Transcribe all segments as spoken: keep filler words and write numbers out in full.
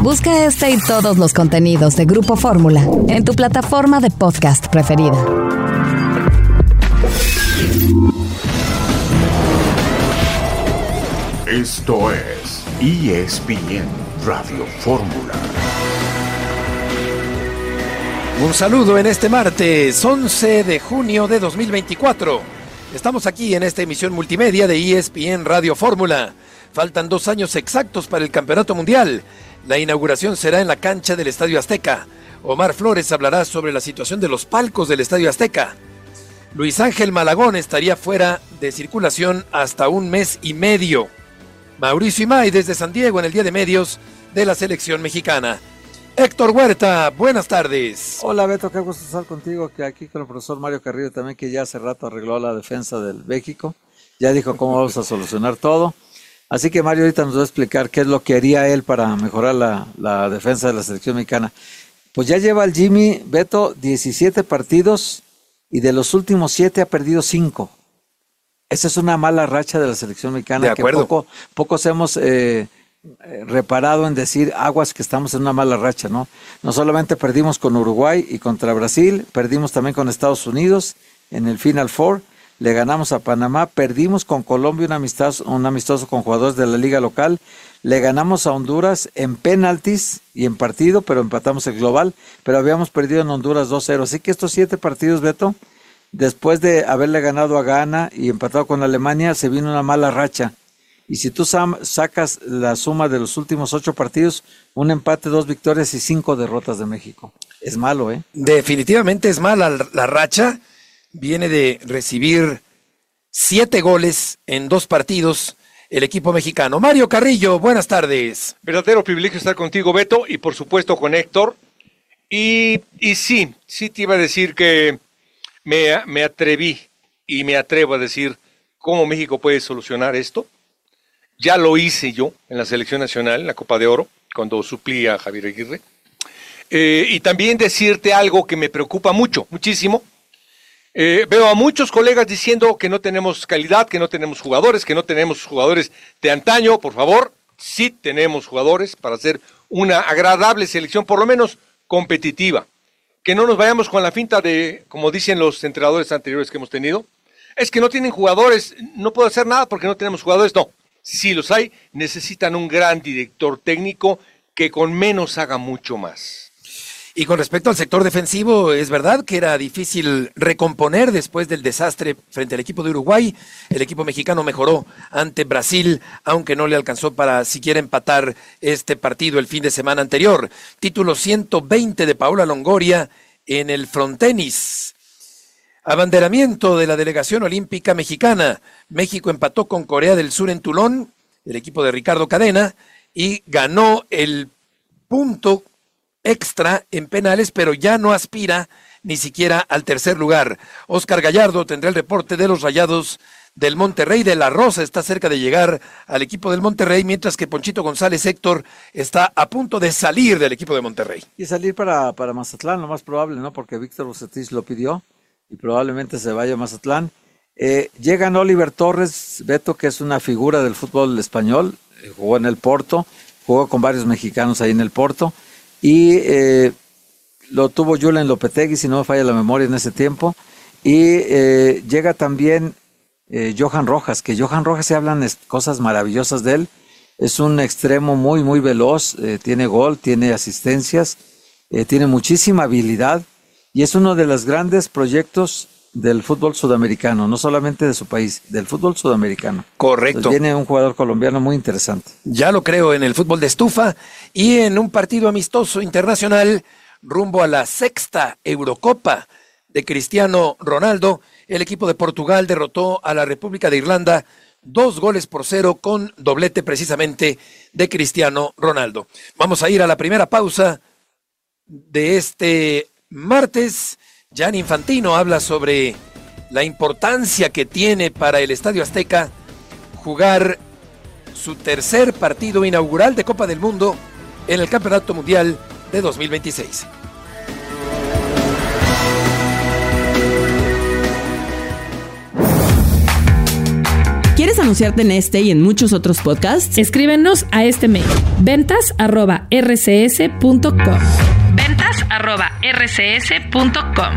Busca este y todos los contenidos de Grupo Fórmula en tu plataforma de podcast preferida. Esto es E S P N Radio Fórmula. Un saludo en este martes once de junio de dos mil veinticuatro. Estamos aquí en esta emisión multimedia de E S P N Radio Fórmula. Faltan dos años exactos para el Campeonato Mundial. La inauguración será en la cancha del Estadio Azteca. Omar Flores hablará sobre la situación de los palcos del Estadio Azteca. Luis Ángel Malagón estaría fuera de circulación hasta un mes y medio. Mauricio Imay desde San Diego en el Día de Medios de la Selección Mexicana. Héctor Huerta, buenas tardes. Hola Beto, qué gusto estar contigo, que aquí con el profesor Mario Carrillo también, que ya hace rato arregló la defensa del México. Ya dijo cómo vamos a solucionar todo. Así que Mario ahorita nos va a explicar qué es lo que haría él para mejorar la, la defensa de la selección mexicana. Pues ya lleva el Jimmy, Beto, diecisiete partidos y de los últimos siete ha perdido cinco. Esa es una mala racha de la selección mexicana. De acuerdo. Que poco, pocos hemos eh, eh, reparado en decir aguas que estamos en una mala racha, ¿no? No solamente perdimos con Uruguay y contra Brasil, perdimos también con Estados Unidos en el Final Four. Le ganamos a Panamá, perdimos con Colombia un amistoso, un amistoso con jugadores de la liga local, le ganamos a Honduras en penaltis y en partido, pero empatamos el global, pero habíamos perdido en Honduras dos cero. Así que estos siete partidos, Beto, después de haberle ganado a Ghana y empatado con Alemania, se vino una mala racha. Y si tú sam- sacas la suma de los últimos ocho partidos, un empate, dos victorias y cinco derrotas de México. Es malo, ¿eh? Definitivamente es mala la, la racha. Viene de recibir siete goles en dos partidos el equipo mexicano. Mario Carrillo, buenas tardes. Verdadero privilegio estar contigo, Beto, y por supuesto con Héctor. Y, y sí, sí te iba a decir que me, me atreví y me atrevo a decir cómo México puede solucionar esto. Ya lo hice yo en la selección nacional, en la Copa de Oro, cuando suplí a Javier Aguirre. Eh, y también decirte algo que me preocupa mucho, muchísimo. Eh, veo a muchos colegas diciendo que no tenemos calidad, que no tenemos jugadores, que no tenemos jugadores de antaño. Por favor, sí tenemos jugadores para hacer una agradable selección, por lo menos competitiva. Que no nos vayamos con la finta de, como dicen los entrenadores anteriores que hemos tenido, es que no tienen jugadores, no puedo hacer nada porque no tenemos jugadores. No, si los hay, necesitan un gran director técnico que con menos haga mucho más. Y con respecto al sector defensivo, es verdad que era difícil recomponer después del desastre frente al equipo de Uruguay. El equipo mexicano mejoró ante Brasil, aunque no le alcanzó para siquiera empatar este partido el fin de semana anterior. Título ciento veinte de Paola Longoria en el frontenis. Abanderamiento de la delegación olímpica mexicana. México empató con Corea del Sur en Tulón, el equipo de Ricardo Cadena, y ganó el punto extra en penales, pero ya no aspira ni siquiera al tercer lugar. Oscar Gallardo tendrá el reporte de los Rayados del Monterrey. De la Rosa está cerca de llegar al equipo del Monterrey, mientras que Ponchito González Héctor está a punto de salir del equipo de Monterrey. Y salir para, para Mazatlán, lo más probable, ¿no? Porque Víctor Bucetich lo pidió y probablemente se vaya a Mazatlán. Eh, llegan Oliver Torres, Beto, que es una figura del fútbol español, eh, jugó en el Porto, jugó con varios mexicanos ahí en el Porto. Y eh, lo tuvo Julen Lopetegui, si no me falla la memoria en ese tiempo. Y eh, llega también eh, Johan Rojas, que Johan Rojas se hablan cosas maravillosas de él. Es un extremo muy, muy veloz, eh, tiene gol, tiene asistencias, eh, tiene muchísima habilidad y es uno de los grandes proyectos del fútbol sudamericano, no solamente de su país, del fútbol sudamericano. Correcto. Entonces viene un jugador colombiano muy interesante. Ya lo creo en el fútbol de estufa y en un partido amistoso internacional rumbo a la sexta Eurocopa de Cristiano Ronaldo. El equipo de Portugal derrotó a la República de Irlanda dos goles por cero con doblete precisamente de Cristiano Ronaldo. Vamos a ir a la primera pausa de este martes. Gianni Infantino habla sobre la importancia que tiene para el Estadio Azteca jugar su tercer partido inaugural de Copa del Mundo en el Campeonato Mundial de dos mil veintiséis. ¿Quieres anunciarte en este y en muchos otros podcasts? Escríbenos a este mail, ventas arroba r c s punto com. ventas arroba r c s punto com.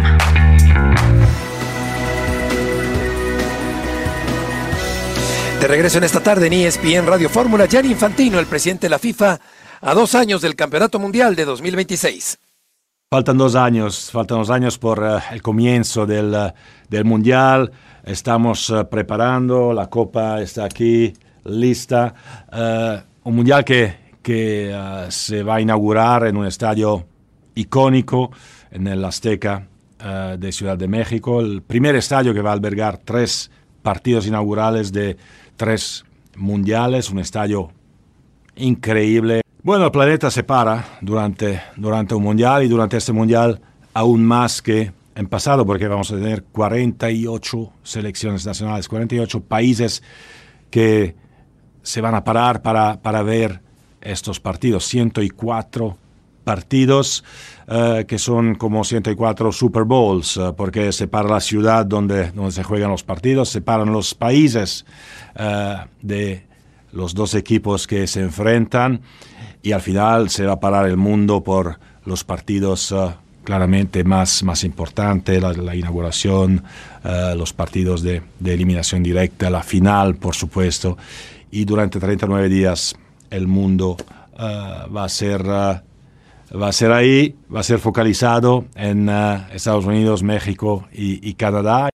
De regreso en esta tarde en E S P N Radio Fórmula, Gianni Infantino, el presidente de la FIFA, a dos años del Campeonato Mundial de dos mil veintiséis. Faltan dos años, faltan dos años por uh, el comienzo del, uh, del Mundial. Estamos uh, preparando, la Copa está aquí, lista. Uh, un Mundial que, que uh, se va a inaugurar en un estadio icónico, en el Azteca uh, de Ciudad de México. El primer estadio que va a albergar tres partidos inaugurales de tres mundiales, un estadio increíble. Bueno, el planeta se para durante, durante un mundial y durante este mundial aún más que en pasado, porque vamos a tener cuarenta y ocho selecciones nacionales, cuarenta y ocho países que se van a parar para, para ver estos partidos. ciento cuatro partidos uh, que son como ciento cuatro Super Bowls, uh, porque se para la ciudad donde, donde se juegan los partidos, se paran los países uh, de los dos equipos que se enfrentan y al final se va a parar el mundo por los partidos uh, claramente más, más importantes, la, la inauguración, uh, los partidos de, de eliminación directa, la final, por supuesto, y durante treinta y nueve días el mundo uh, va a ser... Uh, Va a ser ahí, va a ser focalizado en uh, Estados Unidos, México y, y Canadá.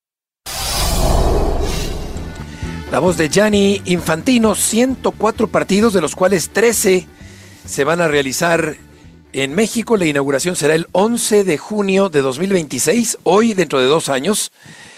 La voz de Gianni Infantino, ciento cuatro partidos, de los cuales trece se van a realizar en México. La inauguración será el once de junio de dos mil veintiséis, hoy dentro de dos años.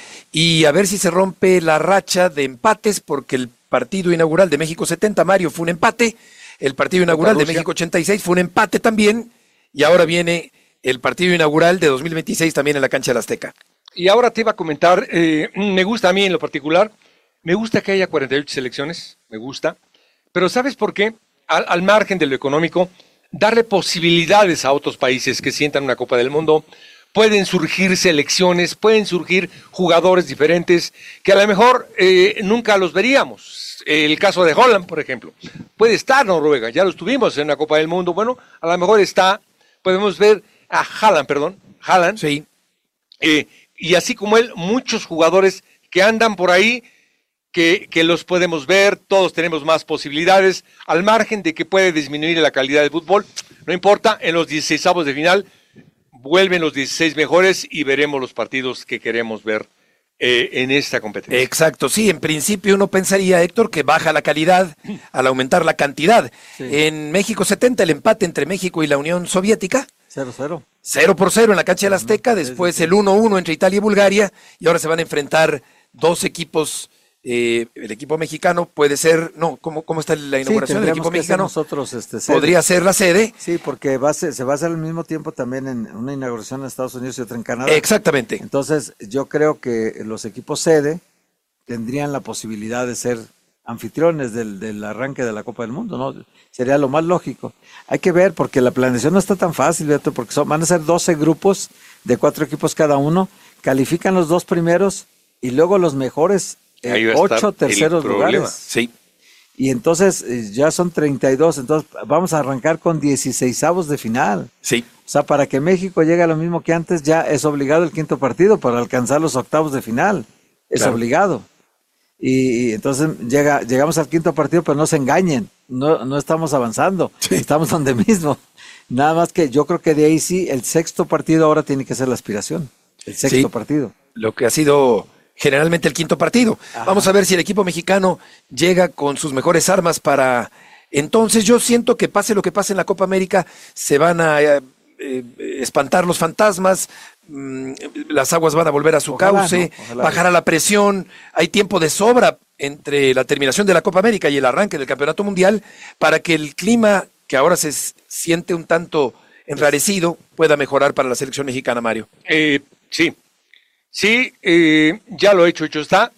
Y a ver si se rompe la racha de empates, porque el partido inaugural de México setenta, Mario, fue un empate. El partido inaugural de México ochenta y seis fue un empate también. Y ahora viene el partido inaugural de dos mil veintiséis también en la cancha del Azteca. Y ahora te iba a comentar, eh, me gusta a mí en lo particular, me gusta que haya cuarenta y ocho selecciones, me gusta, pero ¿sabes por qué? Al, al margen de lo económico, darle posibilidades a otros países que sientan una Copa del Mundo. Pueden surgir selecciones, pueden surgir jugadores diferentes que a lo mejor eh, nunca los veríamos. El caso de Holland, por ejemplo, puede estar Noruega, ya los tuvimos en la Copa del Mundo, bueno, a lo mejor está... Podemos ver a Haaland, perdón, Haaland, sí. eh, y así como él, muchos jugadores que andan por ahí, que, que los podemos ver, todos tenemos más posibilidades, al margen de que puede disminuir la calidad del fútbol, no importa, en los dieciseisavos de final vuelven los dieciséis mejores y veremos los partidos que queremos ver eh, en esta competencia. Exacto, sí, en principio uno pensaría, Héctor, que baja la calidad al aumentar la cantidad. Sí. En México setenta, el empate entre México y la Unión Soviética. cero cero. cero por cero en la cancha del Azteca, después sí, sí, sí. el uno uno entre Italia y Bulgaria, y ahora se van a enfrentar dos equipos. Eh, el equipo mexicano puede ser, no, ¿cómo, cómo está la inauguración sí, del equipo mexicano? Nosotros, este, podría ser la sede. Sí, porque va a ser, se va a hacer al mismo tiempo también en una inauguración en Estados Unidos y otra en Canadá. Exactamente. Entonces, yo creo que los equipos sede tendrían la posibilidad de ser anfitriones del, del arranque de la Copa del Mundo, ¿no? Sería lo más lógico. Hay que ver, porque la planeación no está tan fácil, Beto, porque son, van a ser doce grupos de cuatro equipos cada uno, califican los dos primeros y luego los mejores Eh, ocho terceros lugares. Sí. Y entonces eh, ya son treinta y dos, entonces vamos a arrancar con dieciseisavos de final. Sí. O sea, para que México llegue a lo mismo que antes, ya es obligado el quinto partido para alcanzar los octavos de final. Es claro. obligado. Y, y entonces llega, llegamos al quinto partido, pero no se engañen, no, no estamos avanzando, sí. estamos donde mismo. Nada más que yo creo que de ahí sí, el sexto partido ahora tiene que ser la aspiración. El sexto sí. partido. Lo que ha sido... generalmente el quinto partido. Ajá. Vamos a ver si el equipo mexicano llega con sus mejores armas para... Entonces yo siento que pase lo que pase en la Copa América, se van a eh, eh, espantar los fantasmas, mmm, las aguas van a volver a su ojalá, cauce, ¿no? bajará la presión, hay tiempo de sobra entre la terminación de la Copa América y el arranque del Campeonato Mundial para que el clima, que ahora se siente un tanto enrarecido, pueda mejorar para la selección mexicana, Mario. Eh, sí. Sí, eh, ya lo hecho, hecho está.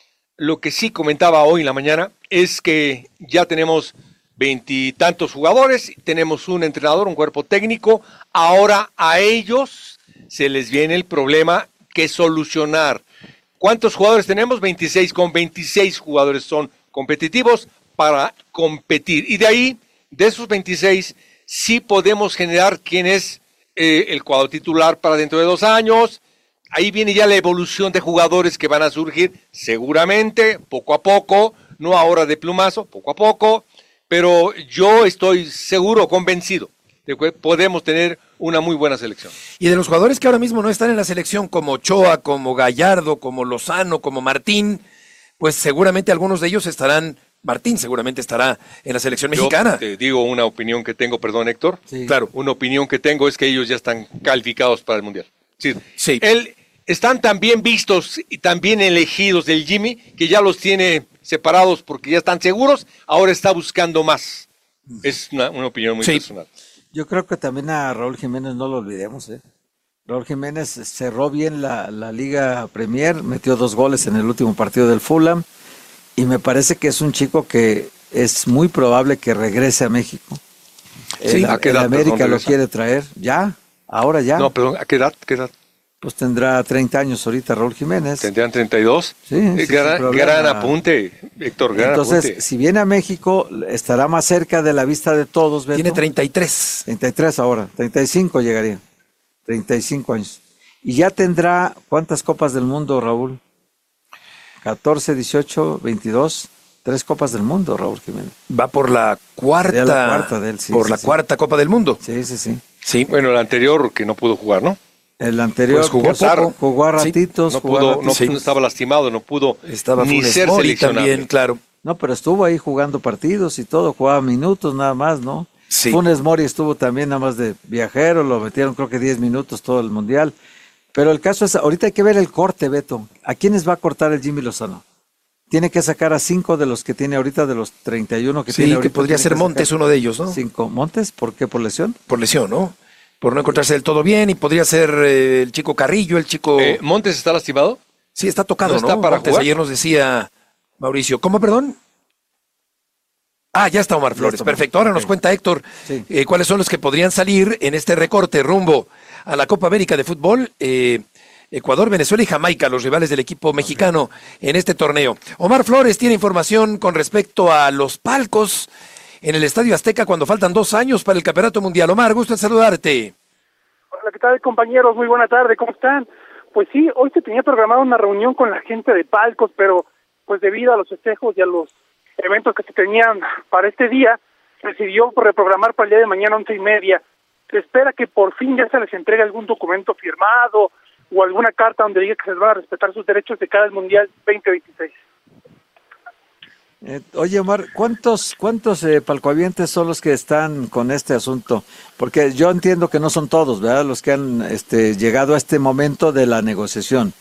Lo que sí comentaba hoy en la mañana es que ya tenemos veintitantos jugadores, tenemos un entrenador, un cuerpo técnico. Ahora a ellos se les viene el problema que solucionar. ¿Cuántos jugadores tenemos? veintiséis. Con veintiséis jugadores son competitivos para competir. Y de ahí, de esos veintiséis, sí podemos generar quién es eh, el cuadro titular para dentro de dos años. Ahí viene ya la evolución de jugadores que van a surgir seguramente, poco a poco, no ahora de plumazo, poco a poco, pero yo estoy seguro, convencido, de que podemos tener una muy buena selección. Y de los jugadores que ahora mismo no están en la selección, como Ochoa, como Gallardo, como Lozano, como Martín, pues seguramente algunos de ellos estarán, Martín seguramente estará en la selección mexicana. Yo te digo una opinión que tengo, perdón Héctor, sí. Claro. Una opinión que tengo es que ellos ya están calificados para el Mundial. Sí. Sí. Él, están tan bien vistos y tan bien elegidos del Jimmy que ya los tiene separados porque ya están seguros, ahora está buscando más. Es una, una opinión muy sí. personal. Yo creo que también a Raúl Jiménez no lo olvidemos, ¿eh? Raúl Jiménez cerró bien la, la Liga Premier, metió dos goles en el último partido del Fulham y me parece que es un chico que es muy probable que regrese a México. Sí, el, ¿a qué el edad, América perdón, lo quiere traer, ya, ahora ya. No, perdón, ¿a qué edad? ¿Qué edad? Pues tendrá treinta años ahorita Raúl Jiménez. ¿Tendrían treinta y dos? Sí. Eh, gran, gran apunte, Héctor, gran Entonces, apunte. si viene a México, estará más cerca de la vista de todos, Beto. Tiene treinta y tres. treinta y tres ahora, treinta y cinco llegaría. treinta y cinco años. Y ya tendrá, ¿cuántas copas del mundo, Raúl? catorce, dieciocho, veintidós, tres copas del mundo, Raúl Jiménez. Va por la cuarta, Ya la cuarta de él, sí, por sí, la sí. cuarta Copa del Mundo. Sí, sí, sí. Sí. Bueno, el anterior que no pudo jugar, ¿no? El anterior Pues jugó jugó, poco. jugó a Sí, ratitos. No jugó a pudo, no, ratitos. no estaba lastimado, no pudo Estaba ni Funes ser Mori seleccionable. también, claro. No, pero estuvo ahí jugando partidos y todo, jugaba minutos nada más, ¿no? Sí. Funes Mori estuvo también nada más de viajero, lo metieron creo que diez minutos todo el Mundial. Pero el caso es, ahorita hay que ver el corte, Beto. ¿A quiénes va a cortar el Jimmy Lozano? Tiene que sacar a cinco de los que tiene ahorita, de los treinta y uno que Sí, tiene que ahorita. podría tiene ser que Montes sacar uno de ellos, ¿no? Cinco. ¿Montes? ¿Por qué? ¿Por lesión? Por lesión, ¿no? Por no encontrarse del todo bien, y podría ser eh, el chico Carrillo, el chico... Eh, ¿Montes está lastimado? Sí, está tocado, ¿no ¿no? está para Montes, jugar? ayer nos decía Mauricio. ¿Cómo, perdón? Ah, ya está Omar Flores. está Omar. Perfecto. Ahora nos Ok. cuenta Héctor Sí. eh, cuáles son los que podrían salir en este recorte rumbo a la Copa América de Fútbol. Eh, Ecuador, Venezuela y Jamaica, los rivales del equipo mexicano en este torneo. Omar Flores tiene información con respecto a los palcos en el Estadio Azteca cuando faltan dos años para el Campeonato Mundial. Omar, gusto en saludarte. Hola, ¿qué tal, compañeros? Muy buena tarde, ¿cómo están? Pues sí, hoy se tenía programada una reunión con la gente de palcos, pero pues debido a los festejos y a los eventos que se tenían para este día, se decidió reprogramar para el día de mañana once y media. Se espera que por fin ya se les entregue algún documento firmado o alguna carta donde diga que se les van a respetar sus derechos de cara al Mundial veinte veintiséis. Eh, oye, Omar, ¿cuántos, cuántos eh, palcoavientes son los que están con este asunto? Porque yo entiendo que no son todos, ¿verdad? Los que han este, llegado a este momento de la negociación.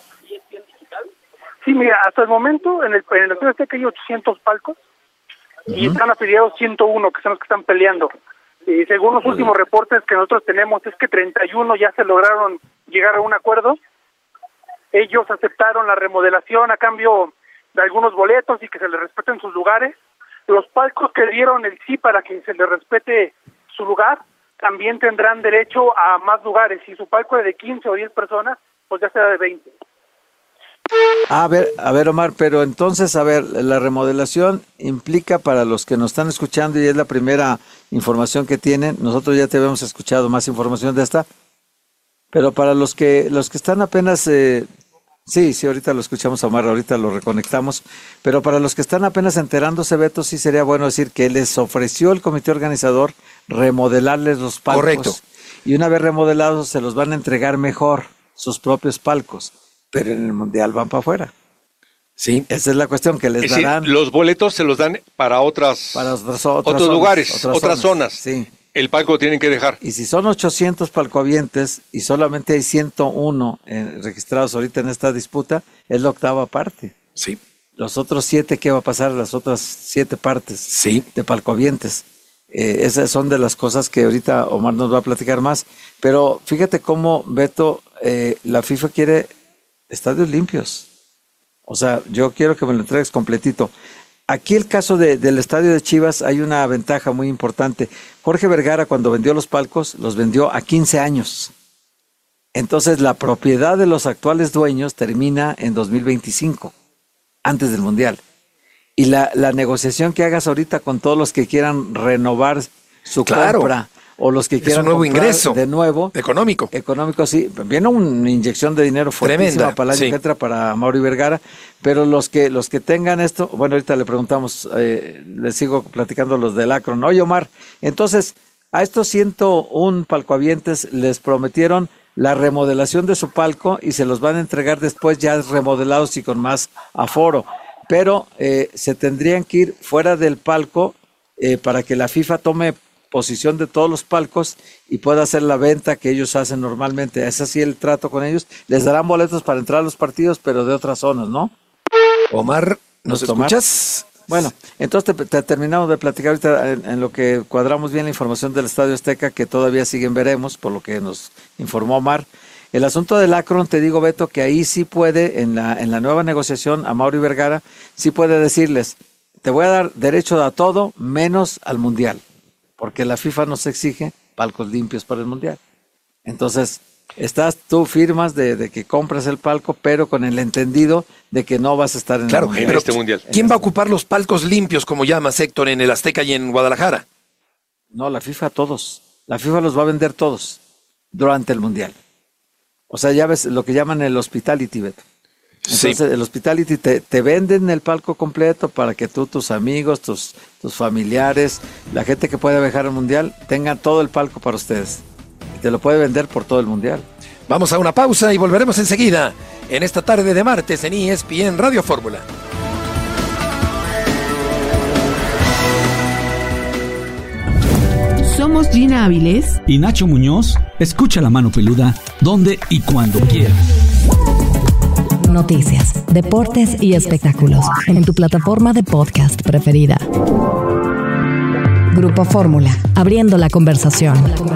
Sí, mira, hasta el momento en el, en el Estadio Azteca hay ochocientos palcos y Ujú. están afiliados ciento uno, que son los que están peleando. Y según los últimos reportes que nosotros tenemos, es que treinta y uno ya se lograron llegar a un acuerdo. Ellos aceptaron la remodelación a cambio de algunos boletos y que se les respeten sus lugares. Los palcos que dieron el sí para que se les respete su lugar también tendrán derecho a más lugares. Si su palco es de quince o diez personas, pues ya será de veinte. A ver, a ver, Omar, pero entonces, a ver, la remodelación implica para los que nos están escuchando y es la primera información que tienen, nosotros ya te habíamos escuchado más información de esta, pero para los que los que están apenas, eh, sí, sí, ahorita lo escuchamos a Omar, ahorita lo reconectamos, pero para los que están apenas enterándose, Beto, sí sería bueno decir que les ofreció el comité organizador remodelarles los palcos. Correcto. Y una vez remodelados se los van a entregar mejor, sus propios palcos. Pero en el Mundial van para afuera. Sí. Esa es la cuestión, que les Es decir, darán los boletos se los dan para otras para otras, otras otros zonas, lugares, otras, zonas. Sí. El palco lo tienen que dejar. Y si son ochocientos palcoavientes y solamente hay ciento uno eh, registrados ahorita en esta disputa, es la octava parte. Sí. Los otros siete, ¿qué va a pasar? Las otras siete partes Sí. de palcoavientes. Eh, esas son de las cosas que ahorita Omar nos va a platicar más. Pero fíjate cómo, Beto, eh, la FIFA quiere estadios limpios. O sea, yo quiero que me lo entregues completito. Aquí el caso de, del estadio de Chivas hay una ventaja muy importante. Jorge Vergara, cuando vendió los palcos, los vendió a quince años. Entonces la propiedad de los actuales dueños termina en dos mil veinticinco, antes del Mundial. y la, la negociación que hagas ahorita con todos los que quieran renovar su Claro. compra o los que quieran un nuevo comprar ingreso de nuevo. económico. Económico, sí. Viene una inyección de dinero fuertísima Tremenda, para el año sí. que entra para Mauri Vergara, pero los que los que tengan esto, bueno, ahorita le preguntamos, eh, les sigo platicando los del Akron. Oye, Omar, entonces, a estos ciento uno palcoavientes les prometieron la remodelación de su palco y se los van a entregar después ya remodelados y con más aforo, pero eh, se tendrían que ir fuera del palco eh, para que la FIFA tome posición de todos los palcos y pueda hacer la venta que ellos hacen normalmente. Es así el trato con ellos. Les darán boletos para entrar a los partidos, pero de otras zonas, ¿no? Omar, ¿nos Omar? escuchas? Bueno, entonces te, te terminamos de platicar ahorita en, en lo que cuadramos bien la información del Estadio Azteca, que todavía siguen veremos, por lo que nos informó Omar. El asunto del Akron, te digo, Beto, que ahí sí puede, en la, en la nueva negociación, a Mauri Vergara, sí puede decirles, te voy a dar derecho a todo menos al Mundial, porque la FIFA nos exige palcos limpios para el Mundial. Entonces, estás, tú firmas de, de que compras el palco, pero con el entendido de que no vas a estar en Claro, el Mundial. pero este Mundial. ¿quién va a ocupar los palcos limpios, como llamas, Héctor, en el Azteca y en Guadalajara? No, la FIFA todos. La FIFA los va a vender todos durante el Mundial. O sea, ya ves lo que llaman el hospitality, Beto. Entonces, Sí. el hospitality te, te venden el palco completo para que tú, tus amigos, tus, tus familiares, la gente que puede viajar al Mundial, tengan todo el palco para ustedes. Y te lo puede vender por todo el Mundial. Vamos a una pausa y volveremos enseguida en esta tarde de martes en E S P N Radio Fórmula. Somos Gina Avilés y Nacho Muñoz. Escucha La Mano Peluda donde y cuando quieras. Noticias, deportes y espectáculos en tu plataforma de podcast preferida. Grupo Fórmula, abriendo la conversación.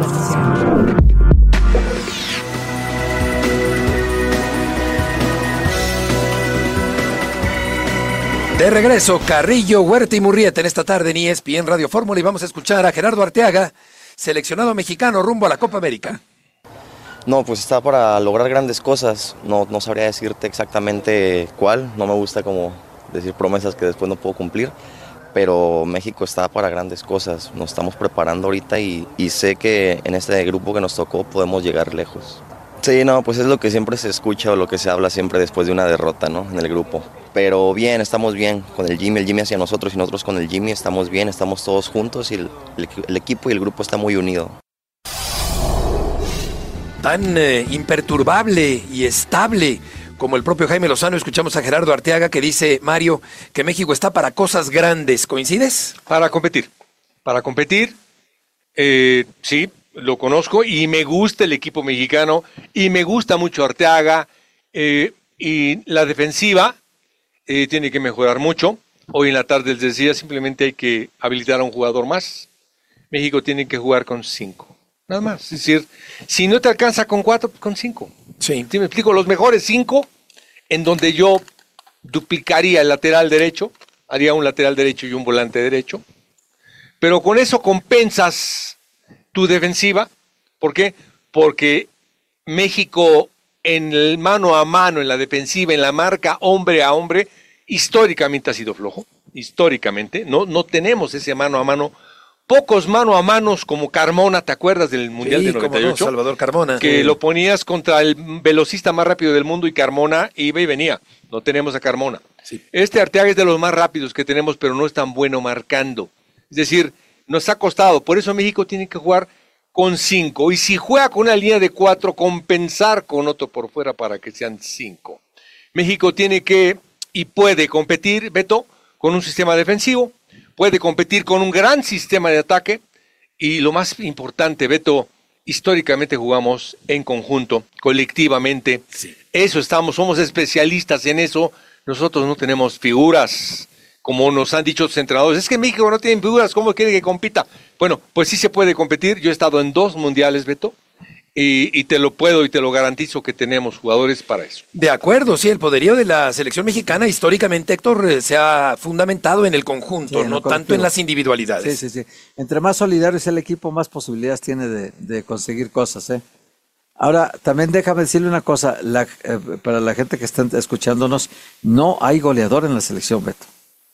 De regreso, Carrillo, Huerta y Murrieta en esta tarde en E S P N Radio Fórmula y vamos a escuchar a Gerardo Arteaga, seleccionado mexicano rumbo a la Copa América. No, pues está para lograr grandes cosas. No, no sabría decirte exactamente cuál. No me gusta como decir promesas que después no puedo cumplir. Pero México está para grandes cosas. Nos estamos preparando ahorita y, y sé que en este grupo que nos tocó podemos llegar lejos. Sí, no, pues es lo que siempre se escucha o lo que se habla siempre después de una derrota, ¿no? En el grupo. Pero bien, estamos bien con el Jimmy, el Jimmy hacia nosotros y nosotros con el Jimmy. Estamos bien, estamos todos juntos y el, el, el equipo y el grupo está muy unido. Tan eh, imperturbable y estable como el propio Jaime Lozano, escuchamos a Gerardo Arteaga que dice, Mario, que México está para cosas grandes. ¿Coincides? Para competir. Para competir, eh, sí, lo conozco y me gusta el equipo mexicano y me gusta mucho Arteaga eh, y la defensiva eh, tiene que mejorar mucho. Hoy en la tarde les decía, simplemente hay que habilitar a un jugador más. México tiene que jugar con cinco. Nada más, es decir, si no te alcanza con cuatro, con cinco. Sí. ¿Sí me explico? Los mejores cinco, en donde yo duplicaría el lateral derecho, haría un lateral derecho y un volante derecho, pero con eso compensas tu defensiva. ¿Por qué? Porque México en el mano a mano, en la defensiva, en la marca hombre a hombre, históricamente ha sido flojo, históricamente, no, no tenemos ese mano a mano. Pocos mano a manos como Carmona, ¿te acuerdas del Mundial Sí, del cómo noventa y ocho? no, Salvador Carmona. Que Sí. lo ponías contra el velocista más rápido del mundo y Carmona iba y venía. No tenemos a Carmona. Sí. Este Arteaga es de los más rápidos que tenemos, pero no es tan bueno marcando. Es decir, nos ha costado. Por eso México tiene que jugar con cinco. Y si juega con una línea de cuatro, compensar con otro por fuera para que sean cinco. México tiene que y puede competir, Beto, con un sistema defensivo. Puede competir con un gran sistema de ataque y lo más importante, Beto, históricamente jugamos en conjunto, colectivamente. Sí. Eso estamos, somos especialistas en eso. Nosotros no tenemos figuras, como nos han dicho los entrenadores. Es que México no tiene figuras, ¿cómo quiere que compita? Bueno, pues sí se puede competir. Yo he estado en dos mundiales, Beto, y, y te lo puedo y te lo garantizo que tenemos jugadores para eso. De acuerdo, sí, el poderío de la selección mexicana históricamente, Héctor, eh, se ha fundamentado en el conjunto, Sí, en no lo tanto colectivo. en las individualidades. Sí, sí, sí. Entre más solidario es el equipo, más posibilidades tiene de, de conseguir cosas, ¿eh? Ahora, también déjame decirle una cosa, la, eh, para la gente que está escuchándonos, no hay goleador en la selección, Beto.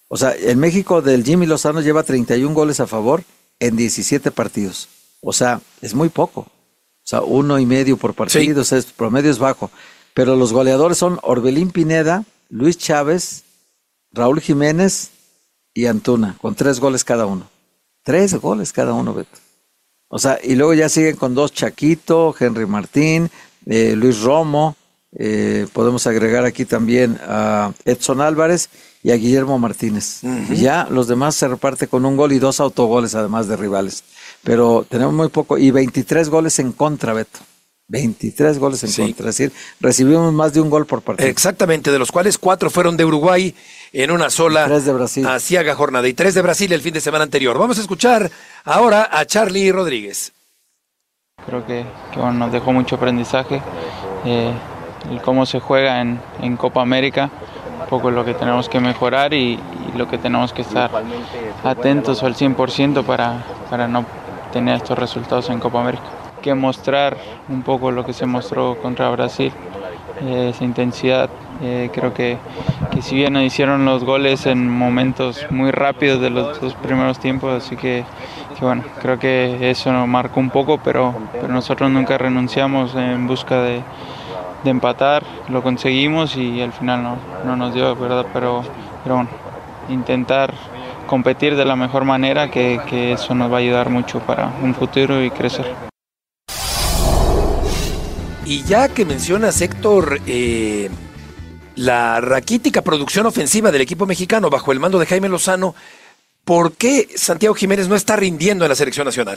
O sea, el México del Jimmy Lozano lleva treinta y un goles a favor en diecisiete partidos. O sea, es muy poco. O sea, uno y medio por partido, sí. O sea, el promedio es bajo. Pero los goleadores son Orbelín Pineda, Luis Chávez, Raúl Jiménez y Antuna, con tres goles cada uno. Tres goles cada uno, Beto. O sea, y luego ya siguen con dos, Chaquito, Henry Martín, eh, Luis Romo, eh, podemos agregar aquí también a Edson Álvarez y a Guillermo Martínez. Uh-huh. Y ya los demás se reparte con un gol y dos autogoles además de rivales. Pero tenemos muy poco, y veintitrés goles en contra, Beto. veintitrés goles en sí. contra, es decir, recibimos más de un gol por partido. Exactamente, de los cuales cuatro fueron de Uruguay en una sola tres de Brasil. Asiaga jornada y tres de Brasil el fin de semana anterior. Vamos a escuchar ahora a Charly Rodríguez. Creo que, que bueno, nos dejó mucho aprendizaje, eh, el cómo se juega en, en Copa América, un poco lo que tenemos que mejorar y, y lo que tenemos que estar atentos al cien por ciento para, para no tener estos resultados en Copa América. Que mostrar un poco lo que se mostró contra Brasil, eh, esa intensidad. Eh, creo que, que si bien nos hicieron los goles en momentos muy rápidos de los dos primeros tiempos, así que, que bueno, creo que eso nos marcó un poco, pero, pero nosotros nunca renunciamos en busca de, de empatar, lo conseguimos y al final no, no nos dio, ¿verdad? Pero, pero bueno, intentar competir de la mejor manera, que, que eso nos va a ayudar mucho para un futuro y crecer. Y ya que mencionas, Héctor, eh, la raquítica producción ofensiva del equipo mexicano bajo el mando de Jaime Lozano, ¿por qué Santiago Jiménez no está rindiendo en la selección nacional?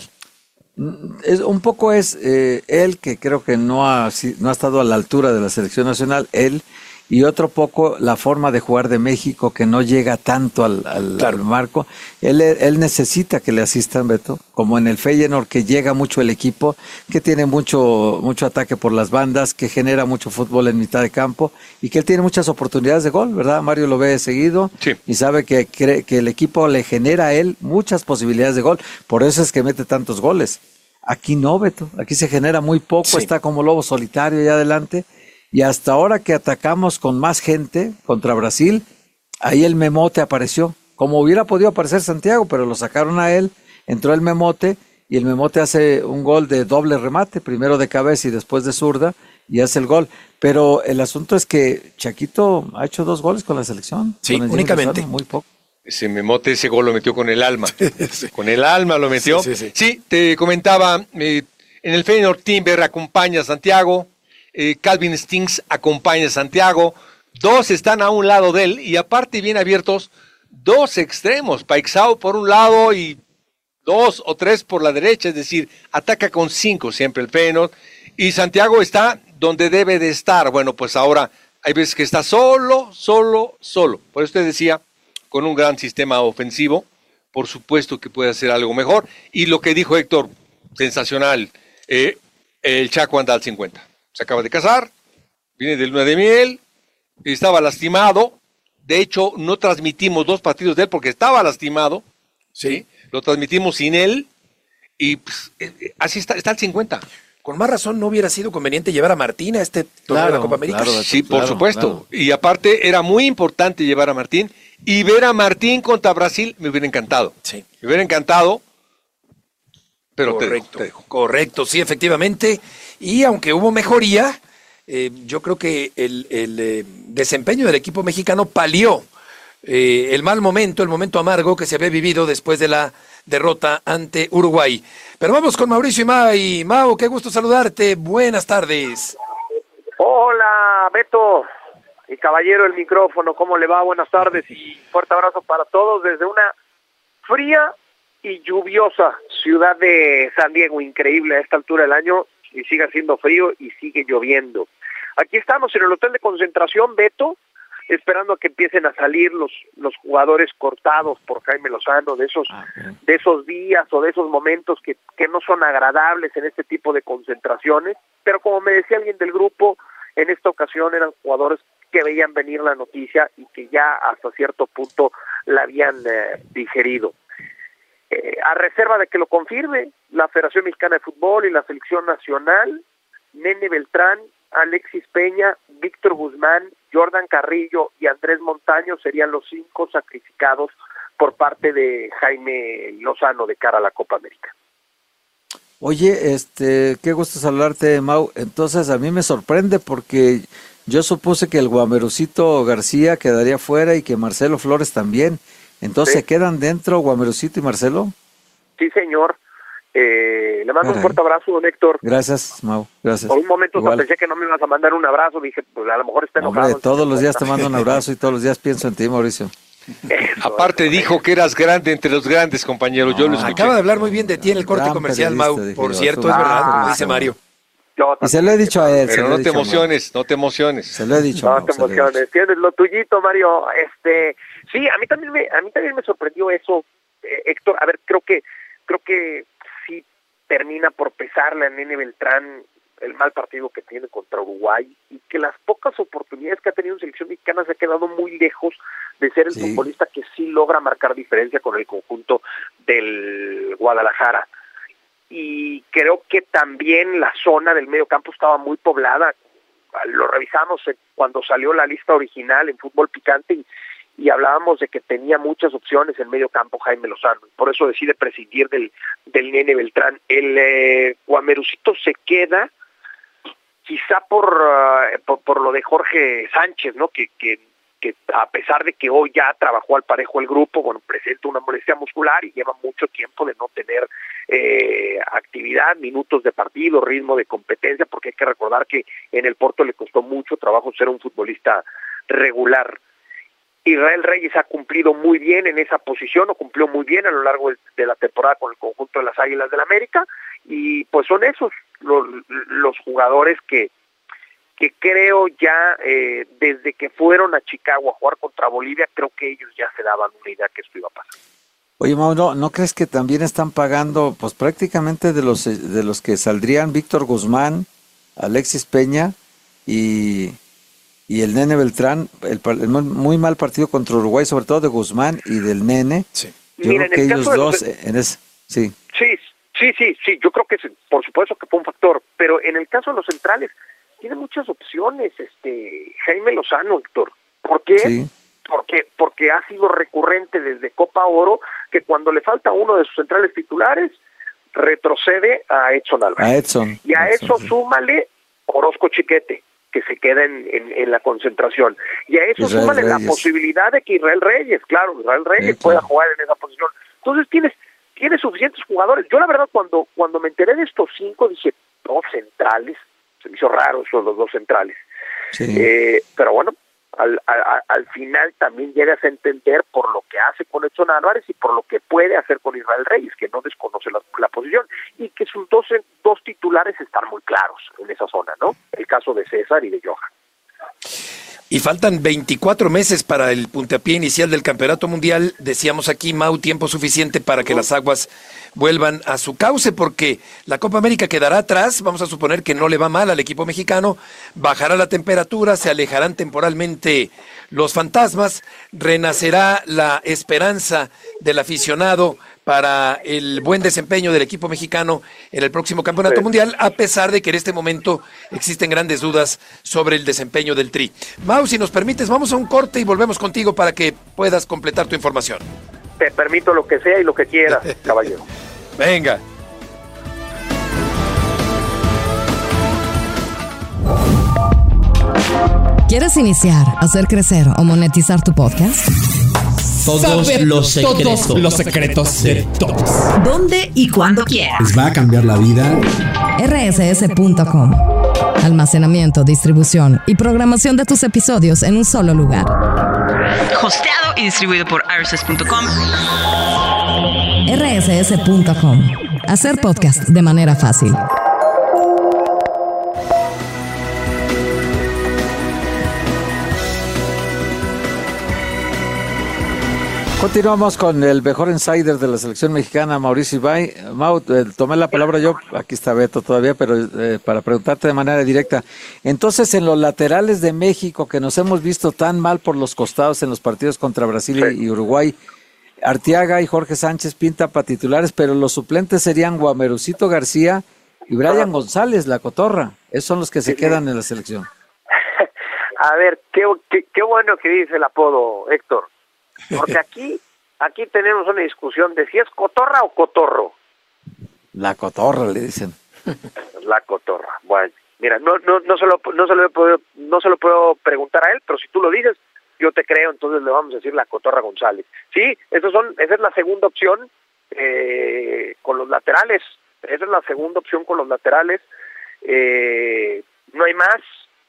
Es, un poco es eh, él, que creo que no ha, no ha estado a la altura de la selección nacional, él, y otro poco la forma de jugar de México, que no llega tanto al, al, claro. al marco. Él, él necesita que le asistan, Beto, como en el Feyenoord, que llega mucho el equipo, que tiene mucho, mucho ataque por las bandas, que genera mucho fútbol en mitad de campo, y que él tiene muchas oportunidades de gol, ¿verdad? Mario lo ve seguido, sí. Y sabe que, cree, que el equipo le genera a él muchas posibilidades de gol, por eso es que mete tantos goles. Aquí no, Beto, aquí se genera muy poco, sí. Está como lobo solitario allá adelante. Y hasta ahora que atacamos con más gente contra Brasil, ahí el Memote apareció. Como hubiera podido aparecer Santiago, pero lo sacaron a él, entró el Memote y el Memote hace un gol de doble remate, primero de cabeza y después de zurda, y hace el gol. Pero el asunto es que Chaquito ha hecho dos goles con la selección. Sí, con únicamente. Lozano, muy poco. Ese Memote, ese gol lo metió con el alma. Sí. Con el alma lo metió. Sí, sí, sí. Sí, te comentaba, eh, en el Feyenoord Timber acompaña a Santiago. Eh, Calvin Stings acompaña a Santiago, dos están a un lado de él y aparte bien abiertos, dos extremos, Paixão por un lado y dos o tres por la derecha, es decir, ataca con cinco siempre el Feyenoord y Santiago está donde debe de estar. Bueno, pues ahora hay veces que está solo, solo, solo, por eso te decía, con un gran sistema ofensivo, por supuesto que puede hacer algo mejor, y lo que dijo Héctor, sensacional, eh, el Chaco anda al cincuenta. Se acaba de casar, viene de luna de miel, estaba lastimado, de hecho no transmitimos dos partidos de él porque estaba lastimado, ¿sí? Lo transmitimos sin él y pues, así está, está al cincuenta. Con más razón no hubiera sido conveniente llevar a Martín a este torneo de la Copa América. Claro, sí, por claro, supuesto. Claro. Y aparte era muy importante llevar a Martín y ver a Martín contra Brasil me hubiera encantado. Sí. Me hubiera encantado. Pero correcto, te dejo, te dejo. Correcto, sí, efectivamente. Y aunque hubo mejoría, eh, yo creo que el, el eh, desempeño del equipo mexicano palió eh, el mal momento, el momento amargo que se había vivido después de la derrota ante Uruguay. Pero vamos con Mauricio y Mau. Y Mau, qué gusto saludarte. Buenas tardes. Hola, Beto y caballero el micrófono. ¿Cómo le va? Buenas tardes y fuerte abrazo para todos desde una fría y lluviosa ciudad de San Diego, increíble a esta altura del año, y sigue haciendo frío y sigue lloviendo. Aquí estamos en el hotel de concentración, Beto, esperando a que empiecen a salir los los jugadores cortados por Jaime Lozano de esos ah, okay. de esos días o de esos momentos que, que no son agradables en este tipo de concentraciones, pero como me decía alguien del grupo, en esta ocasión eran jugadores que veían venir la noticia y que ya hasta cierto punto la habían eh, digerido. Eh, a reserva de que lo confirme la Federación Mexicana de Fútbol y la Selección Nacional, Nene Beltrán, Alexis Peña, Víctor Guzmán, Jordan Carrillo y Andrés Montaño serían los cinco sacrificados por parte de Jaime Lozano de cara a la Copa América. Oye, este, qué gusto saludarte, Mau. Entonces, a mí me sorprende porque yo supuse que el Guamerucito García quedaría fuera y que Marcelo Flores también. Entonces, ¿se ¿Sí? quedan dentro Guamerucito y Marcelo? Sí, señor. Eh, le mando Caray. un fuerte abrazo, don Héctor. Gracias, Mau. Gracias. Por un momento hasta Igual. pensé que no me ibas a mandar un abrazo. Dije, pues a lo mejor está enojado. Hombre, todos los días te mando un abrazo y todos los días pienso en ti, Mauricio. Aparte dijo que eras grande entre los grandes, compañero. Yo lo escuché. Acaba de hablar muy bien de ti en el corte Gran comercial, periodista, Mau. dije Por yo, cierto, tú. es verdad, Ah, como dice Mario. Yo Y se lo he dicho a él. se Pero lo he no te dicho, Mau. emociones, no te emociones. Se lo he dicho. No Mau, te se lo he dicho. emociones, tienes lo tuyito, Mario. Este, sí, a mí también me, a mí también me sorprendió eso, eh, Héctor. A ver, creo que, creo que sí termina por pesarle a Nene Beltrán el mal partido que tiene contra Uruguay y que las pocas oportunidades que ha tenido en selección mexicana se ha quedado muy lejos de ser el Sí. futbolista que sí logra marcar diferencia con el conjunto del Guadalajara. Y creo que también la zona del medio campo estaba muy poblada. Lo revisamos cuando salió la lista original en Fútbol Picante y, y hablábamos de que tenía muchas opciones en medio campo Jaime Lozano. Por eso decide prescindir del, del Nene Beltrán. El eh, Guamerucito se queda quizá por, uh, por por lo de Jorge Sánchez, ¿no? Que, que que a pesar de que hoy ya trabajó al parejo el grupo, bueno, presenta una molestia muscular y lleva mucho tiempo de no tener eh, actividad, minutos de partido, ritmo de competencia, porque hay que recordar que en el Porto le costó mucho trabajo ser un futbolista regular. Israel Reyes ha cumplido muy bien en esa posición, o cumplió muy bien a lo largo de la temporada con el conjunto de las Águilas del América, y pues son esos los, los jugadores que que creo ya eh, desde que fueron a Chicago a jugar contra Bolivia, creo que ellos ya se daban una idea que esto iba a pasar. Oye, Mau, ¿no, ¿no crees que también están pagando, pues prácticamente de los de los que saldrían Víctor Guzmán, Alexis Peña y, y el Nene Beltrán, el, el muy mal partido contra Uruguay, sobre todo de Guzmán y del Nene? Sí. Yo Mira, creo que en el ellos caso de dos, los- en ese, sí. Sí, sí, sí, sí, yo creo que es, por supuesto que fue un factor, pero en el caso de los centrales, tiene muchas opciones este Jaime Lozano, Héctor. ¿Por qué? Sí. Porque, porque ha sido recurrente desde Copa Oro que cuando le falta uno de sus centrales titulares, retrocede a Edson Álvarez. A Edson. Y a Edson, eso sí. súmale Orozco Chiquete, que se queda en, en, en la concentración. Y a eso Israel súmale la Reyes. posibilidad de que Israel Reyes, claro, Israel Reyes Sí, pueda claro. jugar en esa posición. Entonces tienes tienes suficientes jugadores. Yo la verdad cuando cuando me enteré de estos cinco dije, dos centrales, se me hizo raro esos los dos centrales. Sí. Eh, pero bueno, al, al, al final también llegas a entender por lo que hace con Edson Álvarez y por lo que puede hacer con Israel Reyes, que no desconoce la, la posición, y que sus dos, dos titulares están muy claros en esa zona, ¿no? El caso de César y de Johan. Y faltan veinticuatro meses para el puntapié inicial del Campeonato Mundial. Decíamos aquí, Mau, tiempo suficiente para que las aguas vuelvan a su cauce, porque la Copa América quedará atrás. Vamos a suponer que no le va mal al equipo mexicano. Bajará la temperatura, se alejarán temporalmente los fantasmas, renacerá la esperanza del aficionado para el buen desempeño del equipo mexicano en el próximo Campeonato Sí. Mundial, a pesar de que en este momento existen grandes dudas sobre el desempeño del Tri. Mau, si nos permites, vamos a un corte y volvemos contigo para que puedas completar tu información. Te permito lo que sea y lo que quieras, caballero. Venga. ¿Quieres iniciar, hacer crecer o monetizar tu podcast? Todos Saber los secretos. todos los secretos de todos. ¿Dónde y cuándo quieras? Les va a cambiar la vida. R S S punto com. Almacenamiento, distribución y programación de tus episodios en un solo lugar. Hosteado y distribuido por R S S punto com. R S S punto com. Hacer podcast de manera fácil. Continuamos con el mejor insider de la selección mexicana, Mauricio Ibáñez. Mau, eh, tomé la palabra yo, aquí está Beto todavía, pero eh, para preguntarte de manera directa. Entonces, en los laterales de México, que nos hemos visto tan mal por los costados en los partidos contra Brasil y- Sí. y Uruguay, Arteaga y Jorge Sánchez pinta para titulares, pero los suplentes serían Guamerucito García y Brian González, la cotorra. Esos son los que se Sí, sí. quedan en la selección. A ver, qué, qué, qué bueno que dice el apodo, Héctor. Porque aquí, aquí tenemos una discusión de si es cotorra o cotorro. La cotorra, le dicen. La cotorra. Bueno, mira, no, no, no se lo, no se lo puedo, no se lo puedo preguntar a él, pero si tú lo dices, yo te creo, entonces le vamos a decir la cotorra González. Sí, esos son, esa es la segunda opción eh, con los laterales. Esa es la segunda opción con los laterales. Eh, no hay más.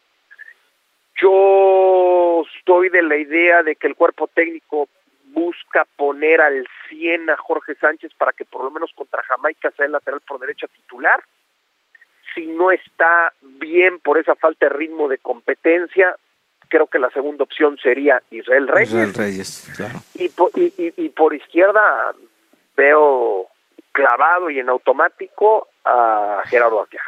Yo estoy de la idea de que el cuerpo técnico busca poner al cien a Jorge Sánchez para que por lo menos contra Jamaica sea el lateral por derecha titular. Si no está bien por esa falta de ritmo de competencia, creo que la segunda opción sería Israel Reyes. Israel Reyes, claro. Y por, y, y, y por izquierda veo clavado y en automático a Gerardo Arteaga.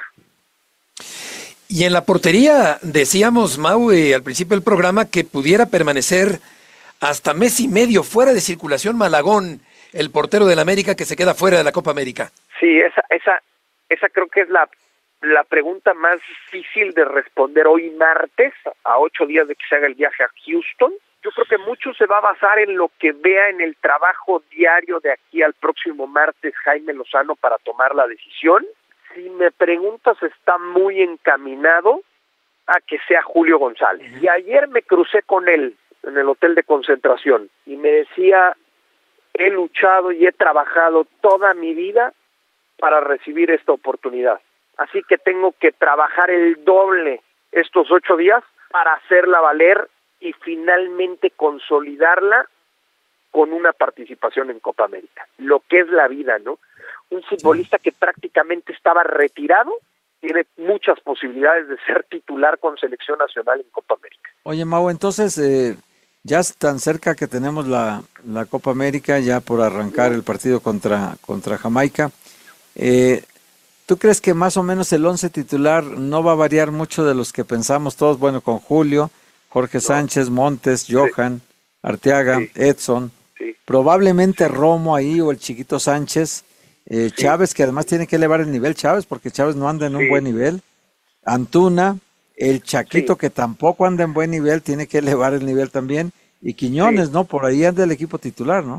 Y en la portería decíamos, Mau, eh, al principio del programa, que pudiera permanecer hasta mes y medio fuera de circulación Malagón, el portero del América que se queda fuera de la Copa América. Sí, esa, esa, esa creo que es la, la pregunta más difícil de responder hoy martes, a ocho días de que se haga el viaje a Houston. Yo creo que mucho se va a basar en lo que vea en el trabajo diario de aquí al próximo martes Jaime Lozano para tomar la decisión. Si me preguntas, está muy encaminado a que sea Julio González. Y ayer me crucé con él en el hotel de concentración y me decía, he luchado y he trabajado toda mi vida para recibir esta oportunidad. Así que tengo que trabajar el doble estos ocho días para hacerla valer y finalmente consolidarla con una participación en Copa América. Lo que es la vida, ¿no? Un futbolista que prácticamente estaba retirado tiene muchas posibilidades de ser titular con selección nacional en Copa América. Oye, Mau, entonces eh, ya es tan cerca que tenemos la, la Copa América, ya por arrancar el partido contra, contra Jamaica. Eh, ¿Tú crees que más o menos el once titular no va a variar mucho de los que pensamos todos? Bueno, con Julio, Jorge no. Sánchez, Montes, Johan, sí. Arteaga, sí. Edson, sí. probablemente Romo ahí o el chiquito Sánchez, eh, sí. Chávez, que además tiene que elevar el nivel Chávez, porque Chávez no anda en sí. un buen nivel, Antuna, el Chaquito, sí. que tampoco anda en buen nivel, tiene que elevar el nivel también, y Quiñones, sí. ¿no? Por ahí anda el equipo titular, ¿no?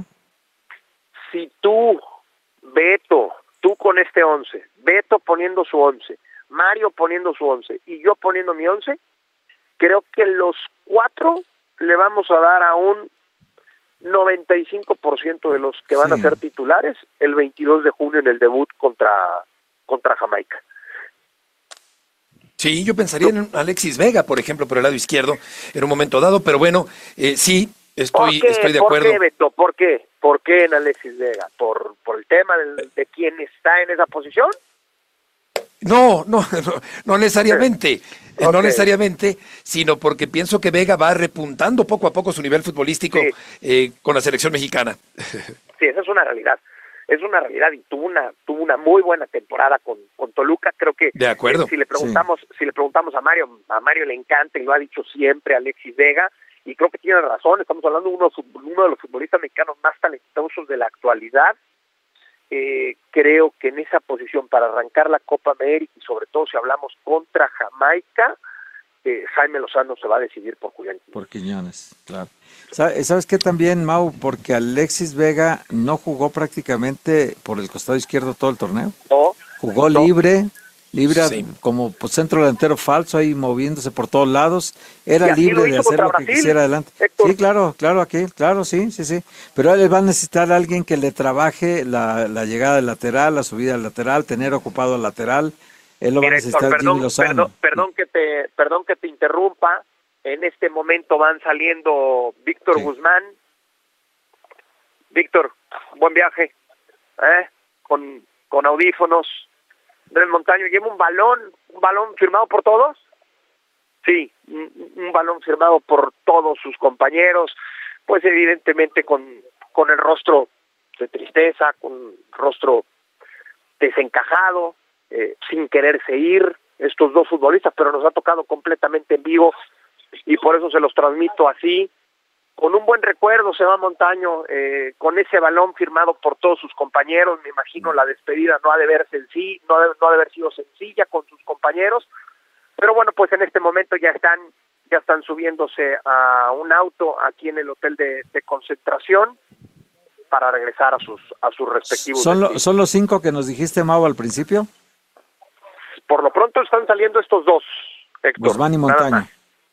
Si tú, Beto, tú con este once, Beto poniendo su once, Mario poniendo su once, y yo poniendo mi once, creo que los cuatro le vamos a dar a un noventa y cinco por ciento de los que van sí. a ser titulares el veintidós de junio en el debut contra, contra Jamaica. Sí, yo pensaría en Alexis Vega, por ejemplo, por el lado izquierdo, en un momento dado, pero bueno, eh, sí, estoy, estoy de acuerdo. ¿Por qué, Beto? ¿Por qué? ¿Por qué en Alexis Vega? ¿Por, por el tema de, de quién está en esa posición? No, no, no, no necesariamente, okay. no necesariamente, sino porque pienso que Vega va repuntando poco a poco su nivel futbolístico sí. eh, con la selección mexicana. Sí, esa es una realidad, es una realidad y tuvo una tuvo una muy buena temporada con, con Toluca, creo que de acuerdo. Eh, si le preguntamos sí. si le preguntamos a Mario, a Mario le encanta y lo ha dicho siempre Alexis Vega y creo que tiene razón, estamos hablando de uno, uno de los futbolistas mexicanos más talentosos de la actualidad. Eh, creo que en esa posición para arrancar la Copa América y sobre todo si hablamos contra Jamaica, eh, Jaime Lozano se va a decidir por Julián Quiñones. Por Quiñones, claro. ¿Sabes qué también, Mau? Porque Alexis Vega no jugó prácticamente por el costado izquierdo todo el torneo. No. Jugó no. libre, libre sí. como pues, centro delantero falso ahí moviéndose por todos lados. Era libre de hacer lo que Brasil, quisiera adelante. Héctor. Sí, claro, claro, aquí, claro, sí, sí, sí. Pero él va a necesitar a alguien que le trabaje la, la llegada del lateral, la subida del lateral, tener ocupado el lateral. Él lo Mira, va a necesitar Héctor, perdón, Jimmy Lozano. Perdón, perdón, que te, perdón que te interrumpa. En este momento van saliendo Víctor sí. Guzmán. Víctor, buen viaje. ¿Eh? Con, con audífonos. Del Montaño lleva un balón, un balón firmado por todos. Sí, un, un balón firmado por todos sus compañeros, pues evidentemente con, con el rostro de tristeza, con el rostro desencajado, eh, sin quererse ir, estos dos futbolistas, pero nos ha tocado completamente en vivo y por eso se los transmito así. Con un buen recuerdo se va Montaño, eh, con ese balón firmado por todos sus compañeros. Me imagino la despedida no ha de ver sencilla, no ha de, no ha de haber sido sencilla con sus compañeros, pero bueno, pues en este momento ya están ya están subiéndose a un auto aquí en el hotel de, de concentración para regresar a sus a sus respectivos ¿Son, lo, destinos. ¿Son los cinco que nos dijiste, Mau, al principio? Por lo pronto están saliendo estos dos, Héctor. Guzmán y Montaño.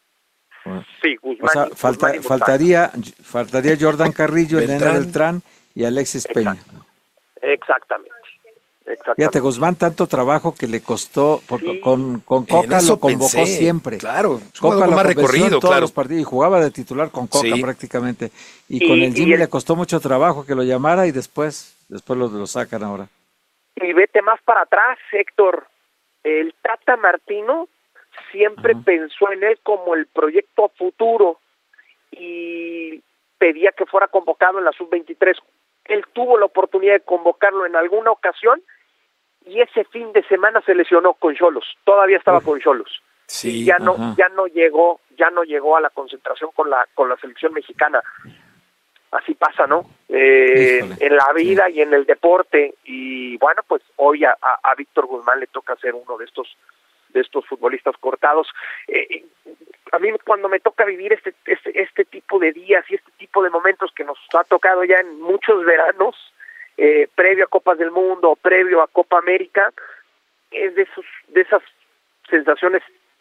Sí, Guzmán, O sea, y, falta, Guzmán y faltaría, faltaría Jordan Carrillo, el nene Beltrán. Beltrán y Alexis Peña. Exactamente. Exactamente. Fíjate, Guzmán, tanto trabajo que le costó, porque Sí. con, con En Coca eso lo convocó pensé, siempre. claro, es un Coca jugador lo más convenció en recorrido, todos claro. los partidos y jugaba de titular con Coca Sí. prácticamente. Y, Y- con el y Jimmy el- le costó mucho trabajo que lo llamara y después, después lo, lo sacan ahora. Y vete más para atrás, Héctor. El Tata Martino siempre Ajá. pensó en él como el proyecto a futuro y pedía que fuera convocado en la sub veintitrés. Él tuvo la oportunidad de convocarlo en alguna ocasión y ese fin de semana se lesionó con Xolos. Todavía estaba con Xolos. Sí, y ya no ajá. ya no llegó ya no llegó a la concentración con la con la selección mexicana. Así pasa, ¿no? Eh, Híjole, en la vida y en el deporte. Y bueno, pues hoy a, a, a Víctor Guzmán le toca ser uno de estos de estos futbolistas cortados. Eh, a mí cuando me toca vivir este, este este tipo de días y este tipo de momentos que nos ha tocado ya en muchos veranos, eh, previo a Copas del Mundo, previo a Copa América, es de esos de esas sensaciones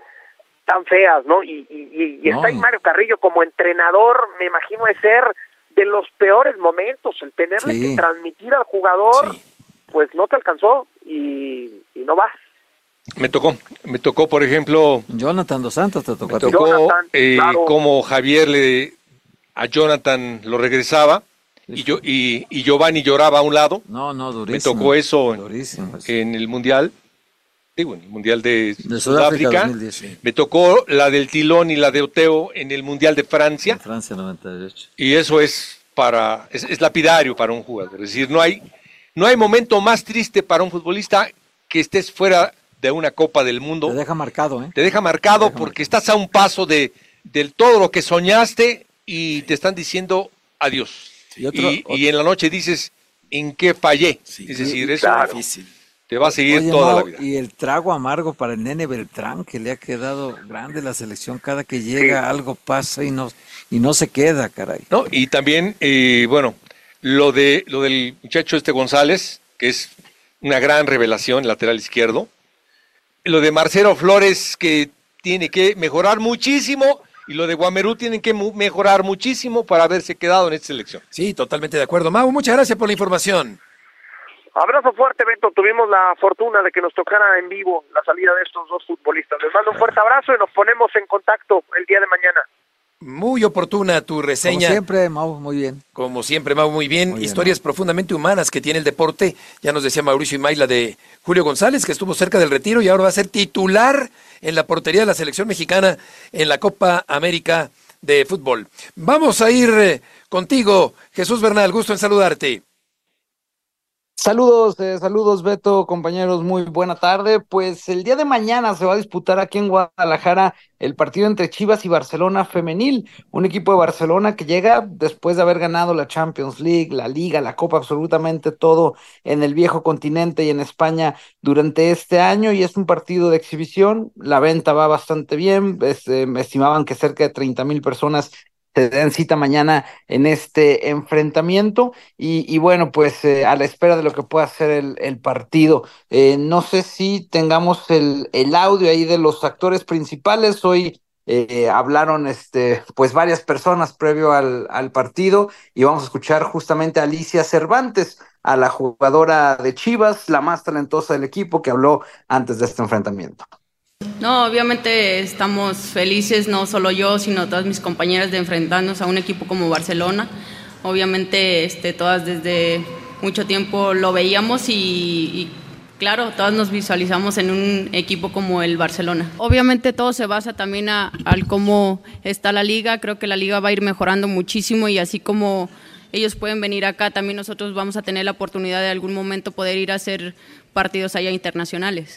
tan feas, ¿no? Y, y, y No, está ahí y- Mario Carrillo como entrenador, me imagino de ser de los peores momentos, el tenerle Sí. que transmitir al jugador, Sí. pues no te alcanzó y, y no vas. Me tocó, me tocó, por ejemplo, Jonathan Dos Santos te tocó me a ti. tocó Jonathan, eh, claro. cómo Javier le a Jonathan lo regresaba y yo y, y Giovanni lloraba a un lado. No, no, Me durísimo. tocó eso Durísimo. eso. en el mundial, digo, en el mundial de, De Sudáfrica Sudáfrica. dos mil diez, sí. Me tocó la del Tilón y la de Oteo en el mundial de Francia. En Francia noventa y ocho. Y eso es para es, es lapidario para un jugador. Es decir, no hay no hay momento más triste para un futbolista que estés fuera de una Copa del Mundo. Te deja marcado, ¿eh? Te deja marcado Te deja porque estás a un paso de del todo lo que soñaste y te están diciendo adiós. Y otro- y, y en la noche dices, ¿en qué fallé? Sí, es decir, eso claro. Difícil. te va a seguir Oye, toda Mau, la vida. y el trago amargo para el nene Beltrán, que le ha quedado grande la selección. Cada que llega algo pasa y no, y no se queda, caray. ¿No? Y también, eh, bueno, lo de lo del muchacho este González, que es una gran revelación, lateral izquierdo. Lo de Marcelo Flores, que tiene que mejorar muchísimo, y lo de Guamerú tienen que mu- mejorar muchísimo para haberse quedado en esta selección. Sí, totalmente de acuerdo. Mau, muchas gracias por la información. Abrazo fuerte, Beto. Tuvimos la fortuna de que nos tocara en vivo la salida de estos dos futbolistas. Les mando un fuerte abrazo y nos ponemos en contacto el día de mañana. Muy oportuna tu Como reseña. siempre, Mau, muy bien. Como siempre, Mau, muy bien. Muy bien, Historias profundamente humanas que tiene el deporte. Ya nos decía Mauricio Imay la de Julio González, que estuvo cerca del retiro y ahora va a ser titular en la portería de la selección mexicana en la Copa América de Fútbol. Vamos a ir eh, contigo, Jesús Bernal. Gusto en saludarte. Saludos, eh, saludos Beto, compañeros, muy buena tarde. Pues el día de mañana se va a disputar aquí en Guadalajara el partido entre Chivas y Barcelona femenil, un equipo de Barcelona que llega después de haber ganado la Champions League, la Liga, la Copa, absolutamente todo en el viejo continente y en España durante este año, y es un partido de exhibición. La venta va bastante bien, es, eh, estimaban que cerca de treinta mil personas se den cita mañana en este enfrentamiento y, y bueno, pues eh, a la espera de lo que pueda ser el, el partido. Eh, no sé si tengamos el, el audio ahí de los actores principales. Hoy eh, hablaron este, pues varias personas previo al, al partido y vamos a escuchar justamente a Alicia Cervantes, a la jugadora de Chivas, la más talentosa del equipo, que habló antes de este enfrentamiento. No, obviamente estamos felices, no solo yo, sino todas mis compañeras, de enfrentarnos a un equipo como Barcelona. Obviamente este, todas desde mucho tiempo lo veíamos y, y claro, todas nos visualizamos en un equipo como el Barcelona. Obviamente todo se basa también a, al cómo está la liga. Creo que la liga va a ir mejorando muchísimo y así como ellos pueden venir acá, también nosotros vamos a tener la oportunidad de algún momento poder ir a hacer partidos allá internacionales.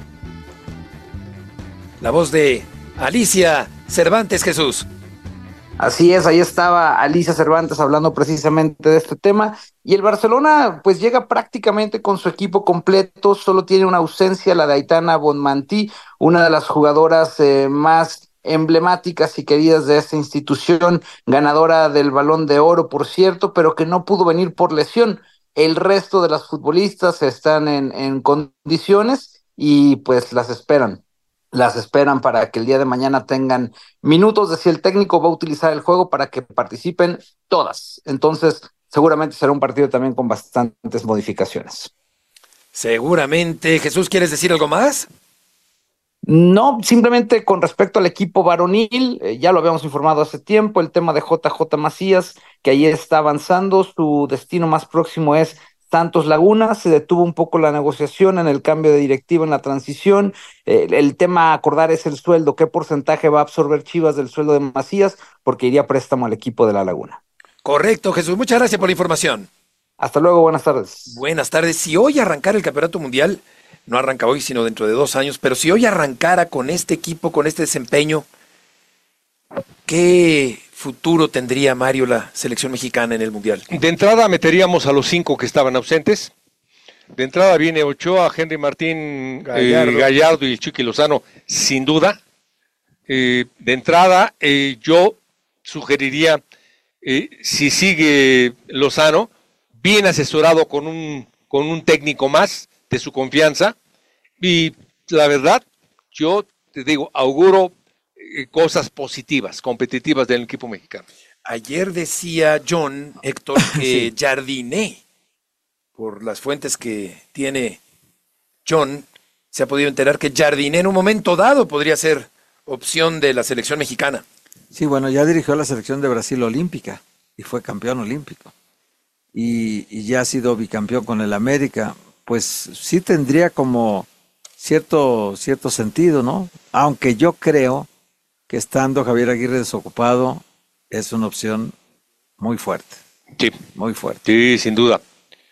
La voz de Alicia Cervantes, Jesús. Así es, ahí estaba Alicia Cervantes hablando precisamente de este tema, y el Barcelona pues llega prácticamente con su equipo completo, solo tiene una ausencia, la de Aitana Bonmatí, una de las jugadoras eh, más emblemáticas y queridas de esta institución, ganadora del Balón de Oro, por cierto, pero que no pudo venir por lesión. El resto de las futbolistas están en, en condiciones y pues las esperan. Las esperan para que el día de mañana tengan minutos de si el técnico va a utilizar el juego para que participen todas. Entonces, seguramente será un partido también con bastantes modificaciones. Seguramente. Jesús, ¿quieres decir algo más? No, simplemente con respecto al equipo varonil, eh, ya lo habíamos informado hace tiempo, el tema de J J Macías, que ahí está avanzando, su destino más próximo es Santos Laguna, se detuvo un poco la negociación en el cambio de directiva en la transición, eh, el tema a acordar es el sueldo, qué porcentaje va a absorber Chivas del sueldo de Macías, porque iría préstamo al equipo de La Laguna. Correcto, Jesús, muchas gracias por la información. Hasta luego, buenas tardes. Buenas tardes. Si hoy arrancara el Campeonato Mundial, no arranca hoy, sino dentro de dos años, pero si hoy arrancara con este equipo, con este desempeño, ¿qué futuro tendría, Mario, la selección mexicana en el Mundial? De entrada meteríamos a los cinco que estaban ausentes. De entrada viene Ochoa, Henry Martín, Gallardo, eh, Gallardo y Chucky Lozano, sin duda. Eh, de entrada, eh, yo sugeriría, eh, si sigue Lozano, bien asesorado con un, con un técnico más de su confianza, y la verdad, yo te digo, auguro eh, cosas positivas, competitivas del equipo mexicano. Ayer decía John, Héctor, que sí. Jardiné, por las fuentes que tiene John, se ha podido enterar que Jardiné en un momento dado podría ser opción de la selección mexicana. Sí, bueno, ya dirigió la selección de Brasil olímpica y fue campeón olímpico. Y, y ya ha sido bicampeón con el América. Pues sí tendría como cierto, cierto sentido, ¿no? Aunque yo creo que estando Javier Aguirre desocupado es una opción muy fuerte. Sí. Muy fuerte. Sí, sin duda.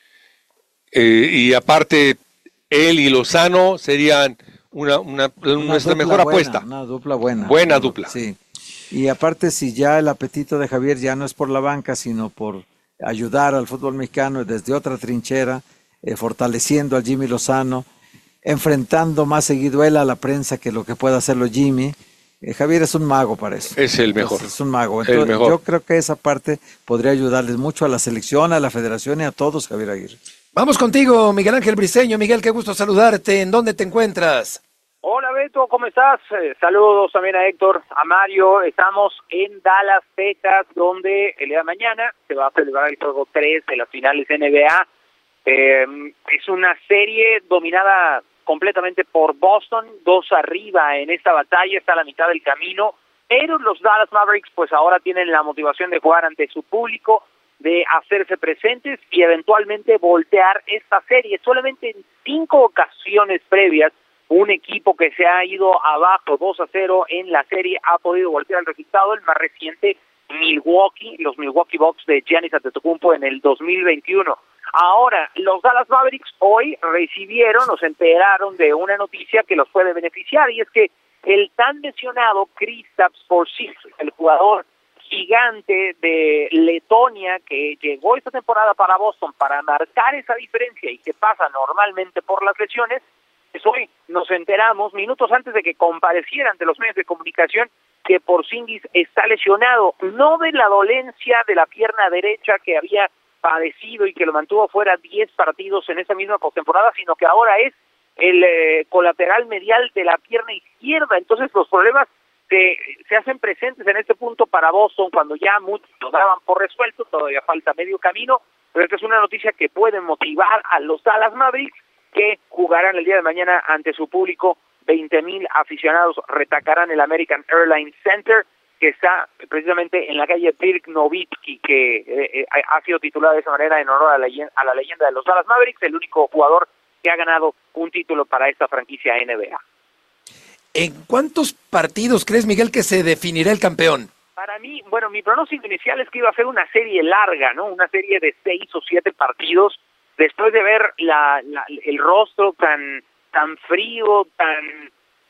Eh, y aparte, él y Lozano serían una, una, una nuestra mejor buena, apuesta. Una dupla buena. Buena dupla. Sí. Y aparte, si ya el apetito de Javier ya no es por la banca, sino por ayudar al fútbol mexicano desde otra trinchera, eh, fortaleciendo al Jimmy Lozano, enfrentando más seguido él a la prensa que lo que pueda hacerlo Jimmy. Eh, Javier es un mago para eso. Es el mejor. Entonces, es un mago. Entonces, el mejor. Yo creo que esa parte podría ayudarles mucho a la selección, a la federación y a todos, Javier Aguirre. Vamos contigo, Miguel Ángel Briceño. Miguel, qué gusto saludarte. ¿En dónde te encuentras? Hola Beto, ¿cómo estás? Eh, saludos también a Héctor, a Mario. Estamos en Dallas, Texas, donde el día de mañana se va a celebrar el juego tres de las finales N B A. Eh, es una serie dominada completamente por Boston, dos arriba en esta batalla, está a la mitad del camino, pero los Dallas Mavericks pues ahora tienen la motivación de jugar ante su público, de hacerse presentes y eventualmente voltear esta serie. Solamente en cinco ocasiones previas un equipo que se ha ido abajo dos a cero en la serie ha podido voltear el resultado. El más reciente, Milwaukee, los Milwaukee Bucks de Giannis Antetokounmpo en el dos mil veintiuno. Ahora, los Dallas Mavericks hoy recibieron o se enteraron de una noticia que los puede beneficiar, y es que el tan mencionado Kristaps Porzingis, el jugador gigante de Letonia que llegó esta temporada para Boston para marcar esa diferencia y que pasa normalmente por las lesiones, pues hoy nos enteramos, minutos antes de que compareciera ante los medios de comunicación, que Porzingis está lesionado, no de la dolencia de la pierna derecha que había padecido y que lo mantuvo fuera diez partidos en esa misma postemporada, sino que ahora es el eh, colateral medial de la pierna izquierda. Entonces los problemas se, se hacen presentes en este punto para Boston cuando ya muchos lo daban por resuelto, todavía falta medio camino, pero esta es una noticia que puede motivar a los Dallas Mavericks, que jugarán el día de mañana ante su público. Veinte mil aficionados retacarán el American Airlines Center, que está precisamente en la calle Dirk Nowitzki, que eh, eh, ha sido titulada de esa manera en honor a la, a la leyenda de los Dallas Mavericks, el único jugador que ha ganado un título para esta franquicia N B A. ¿En cuántos partidos crees, Miguel, que se definirá el campeón? Para mí, bueno, mi pronóstico inicial es que iba a ser una serie larga, ¿no? Una serie de seis o siete partidos, después de ver la, la, el rostro tan tan frío, tan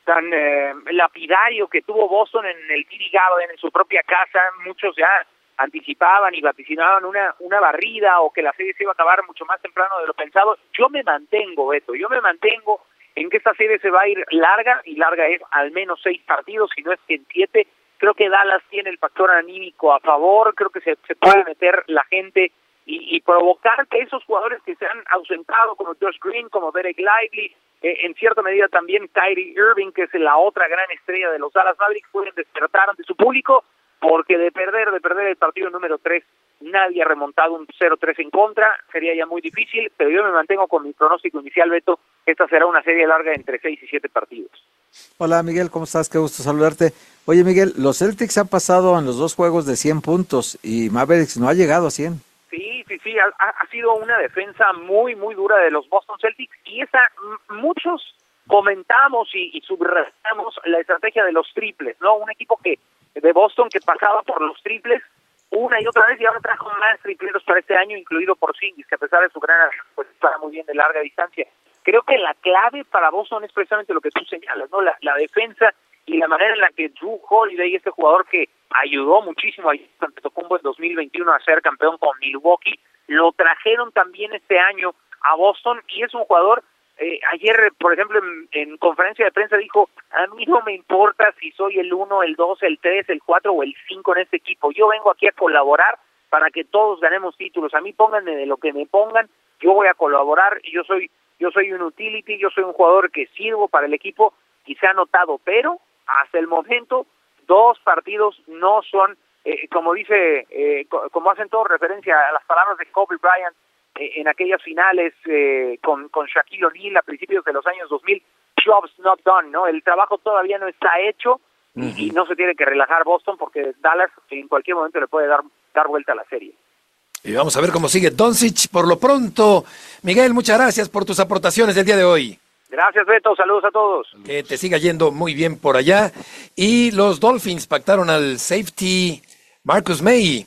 tan eh, lapidario que tuvo Boston en el T D Garden, en su propia casa. Muchos ya anticipaban y vaticinaban una, una barrida o que la serie se iba a acabar mucho más temprano de lo pensado. Yo me mantengo, Beto, yo me mantengo en que esta serie se va a ir larga, y larga es al menos seis partidos, si no es que en siete. Creo que Dallas tiene el factor anímico a favor, creo que se, se puede meter la gente y, y provocar que esos jugadores que se han ausentado, como Josh Green, como Derek Lively, eh, en cierta medida también Kyrie Irving, que es la otra gran estrella de los Dallas Mavericks, pueden despertar ante su público, porque de perder, de perder el partido número tres, nadie ha remontado un cero tres en contra, sería ya muy difícil, pero yo me mantengo con mi pronóstico inicial, Beto. Esta será una serie larga entre seis y siete partidos. Hola Miguel, ¿cómo estás? Qué gusto saludarte. Oye Miguel, los Celtics han pasado en los dos juegos de cien puntos y Mavericks no ha llegado a cien. Sí, sí, sí, ha, ha sido una defensa muy, muy dura de los Boston Celtics, y esa, m- muchos comentamos y, y subrayamos la estrategia de los triples, ¿no? Un equipo que de Boston que pasaba por los triples una y otra vez, y ahora trajo más tripleros para este año, incluido Porzingis, que a pesar de su gran, pues para muy bien de larga distancia. Creo que la clave para Boston es precisamente lo que tú señalas, ¿no? La, la defensa y la manera en la que Drew Holiday, este jugador que ayudó muchísimo a Antetokounmpo en dos mil veintiuno a ser campeón con Milwaukee, lo trajeron también este año a Boston, y es un jugador, eh, ayer, por ejemplo, en, en conferencia de prensa dijo, a mí no me importa si soy el uno, el dos, el tres, el cuatro o el cinco en este equipo, yo vengo aquí a colaborar para que todos ganemos títulos, a mí pónganme de lo que me pongan, yo voy a colaborar, y yo soy yo soy un utility, yo soy un jugador que sirvo para el equipo, y se ha notado, pero hasta el momento dos partidos no son, eh, como dice, eh, co- como hacen todo referencia a las palabras de Kobe Bryant eh, en aquellas finales eh, con, con Shaquille O'Neal a principios de los años dos mil, job's not done, ¿no? El trabajo todavía no está hecho, y, uh-huh. y no se tiene que relajar Boston, porque Dallas en cualquier momento le puede dar, dar vuelta a la serie. Y vamos a ver cómo sigue Doncic por lo pronto. Miguel, muchas gracias por tus aportaciones del día de hoy. Gracias, Beto. Saludos a todos. Que te siga yendo muy bien por allá. Y los Dolphins pactaron al safety Marcus May.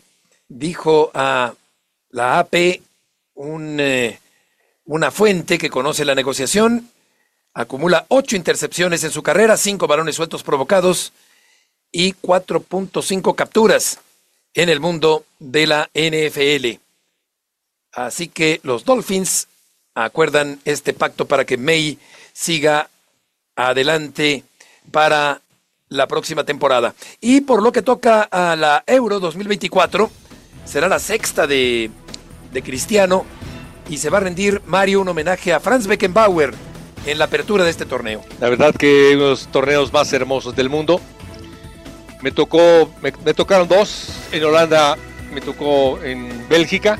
Dijo a la A P un, eh, una fuente que conoce la negociación. Acumula ocho intercepciones en su carrera, cinco balones sueltos provocados y cuatro punto cinco capturas en el mundo de la N F L. Así que los Dolphins acuerdan este pacto para que May siga adelante para la próxima temporada. Y por lo que toca a la Euro dos mil veinticuatro, será la sexta de, de Cristiano, y se va a rendir, Mario, un homenaje a Franz Beckenbauer en la apertura de este torneo. La verdad que uno de los torneos más hermosos del mundo. Me tocó, me, me tocaron dos, en Holanda, me tocó en Bélgica.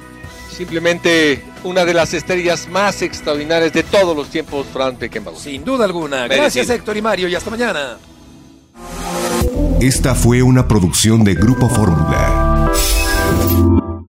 Simplemente una de las estrellas más extraordinarias de todos los tiempos, Franz Beckenbauer. Sin duda alguna. Gracias, Héctor y Mario, y hasta mañana. Esta fue una producción de Grupo Fórmula.